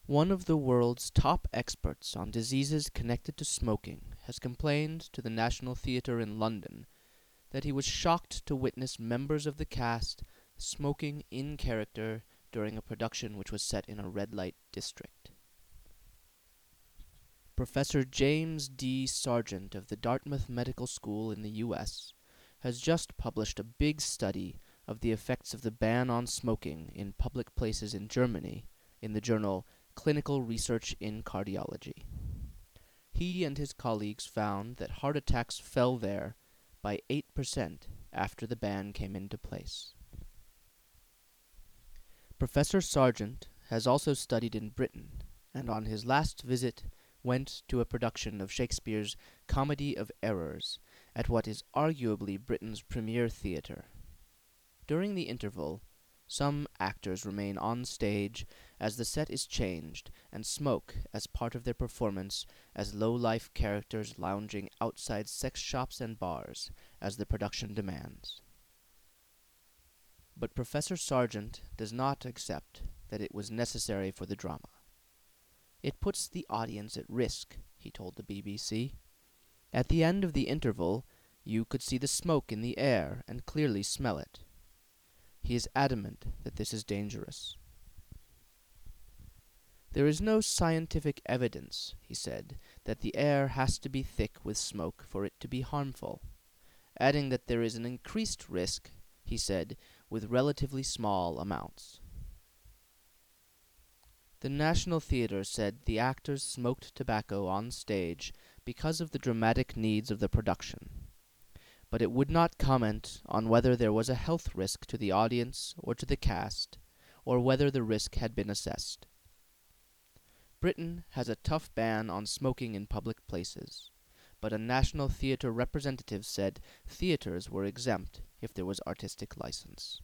One of the world's top experts on diseases connected to smoking has complained to the National Theatre in London that he was shocked to witness members of the cast smoking in character during a production which was set in a red light district. Professor James D. Sargent of the Dartmouth Medical School in the U.S. has just published a big study of the effects of the ban on smoking in public places in Germany in the journal Clinical Research in Cardiology. He and his colleagues found that heart attacks fell there by 8% after the ban came into place. Professor Sargent has also studied in Britain, and on his last visit went to a production of Shakespeare's Comedy of Errors at what is arguably Britain's premier theatre. During the interval, some actors remain on stage as the set is changed and smoke as part of their performance as low-life characters lounging outside sex shops and bars as the production demands. But Professor Sargent does not accept that it was necessary for the drama. It puts the audience at risk, he told the BBC. At the end of the interval, you could see the smoke in the air and clearly smell it. He is adamant that this is dangerous. There is no scientific evidence, he said, that the air has to be thick with smoke for it to be harmful, adding that there is an increased risk, he said, with relatively small amounts. The National Theatre said the actors smoked tobacco on stage because of the dramatic needs of the production, but it would not comment on whether there was a health risk to the audience or to the cast, or whether the risk had been assessed. Britain has a tough ban on smoking in public places, but a National Theatre representative said theatres were exempt if there was artistic license.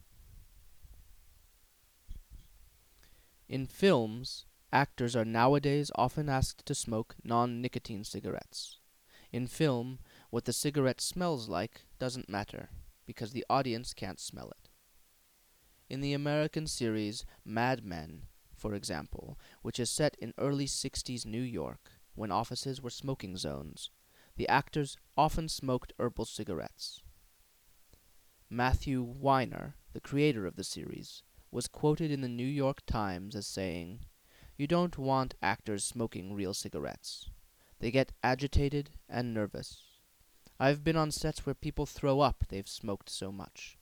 In films, actors are nowadays often asked to smoke non-nicotine cigarettes. In film, what the cigarette smells like doesn't matter, because the audience can't smell it. In the American series Mad Men, for example, which is set in early 60s New York, when offices were smoking zones, the actors often smoked herbal cigarettes. Matthew Weiner, the creator of the series, was quoted in the New York Times as saying, "You don't want actors smoking real cigarettes. They get agitated and nervous. I've been on sets where people throw up, they've smoked so much."